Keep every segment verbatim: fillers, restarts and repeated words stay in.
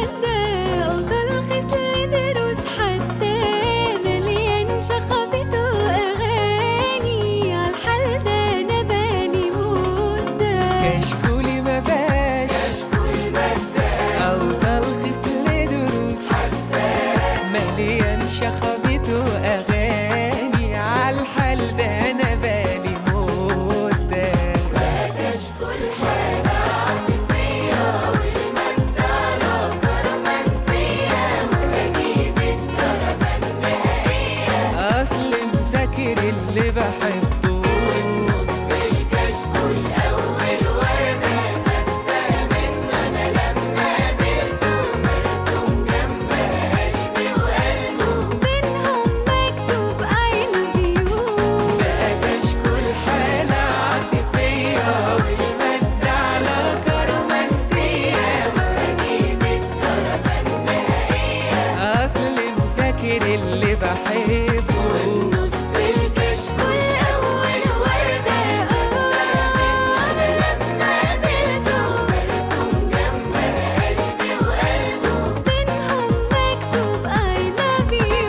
مادة أو تلخيص لدروس حتى، مليان شخبط وأغاني عالحال ده أنا بالي مدة. كشكولي مفيهاش كشكول مادة أو تلخيص لدروس حتى، مليان شخبط وأغاني عالحال ده أنا بالي مدة. بقى كشكول حالة عاطفية والمادة علاقة رومانسية، وهجيب الدرجة النهائية. أصل مذاكر اللي بحبه، نص الكشكول أول وردة خدتها منه أنا لما قابلته، مرسوم جنبها قلبي وقلبه، بينهم مكتوب I love you. بقى كشكول حالة عاطفية والمادة علاقة رومانسية، وهجيب الدرجة النهائية. أصل مذاكر اللي بحبه. نص الكشكول أول وردة خدتها منه أنا لما قابلته، مرسوم جنبها قلبي وقلبه، بينهم مكتوب I love you.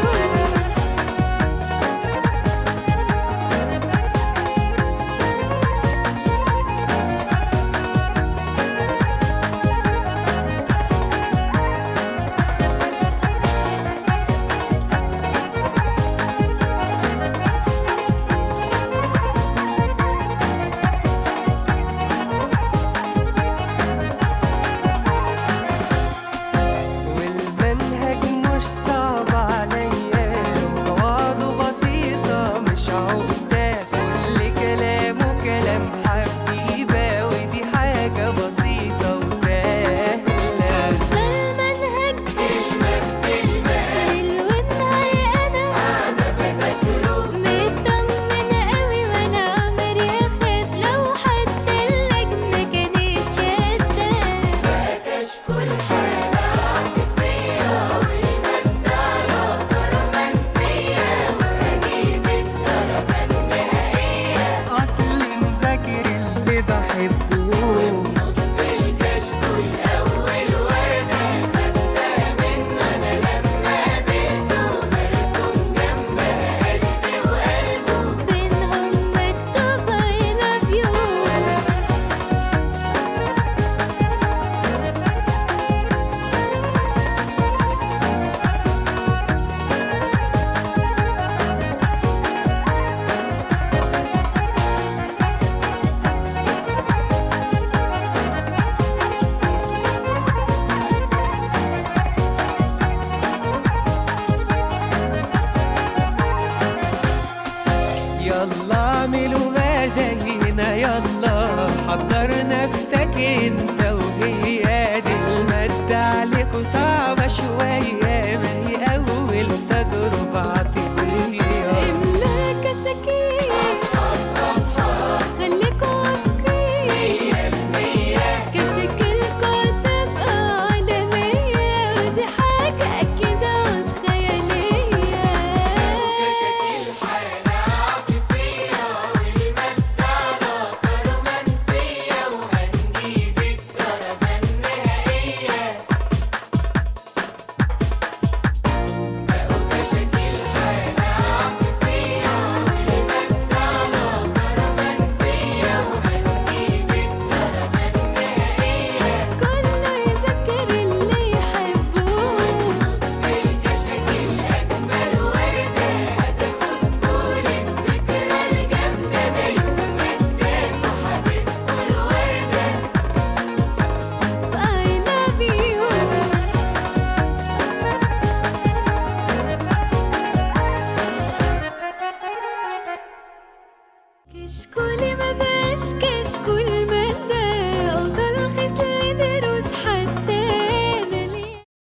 والمنهج مش صعب عليا، وقواعده بسيطة مش عقدة، كل كلامه كلام حبيبة، ودي حاجة بسيطة وسهلة. فالمنهج كلمة بكلمة ليل ونهار أنا قاعدة بذاكره، مطمنة قوي وأنا عمري أخاف لو حتى اللجنة كانت شادة. بقى كشكول حالة عاطفية والمادة علاقة رومانسية، وهجيب الدرجة النهائية. أصل مذاكر اللي بحبه، نص الكشكول أول وردة خدتها منه أنا لما قابلته، مرسوم جنبها قلبي وقلبه، بينهم مكتوب I love you. يلا اعملوا ما زينا، يلا حضر نفسك انت وهي، دي المادة عليكوا صعبة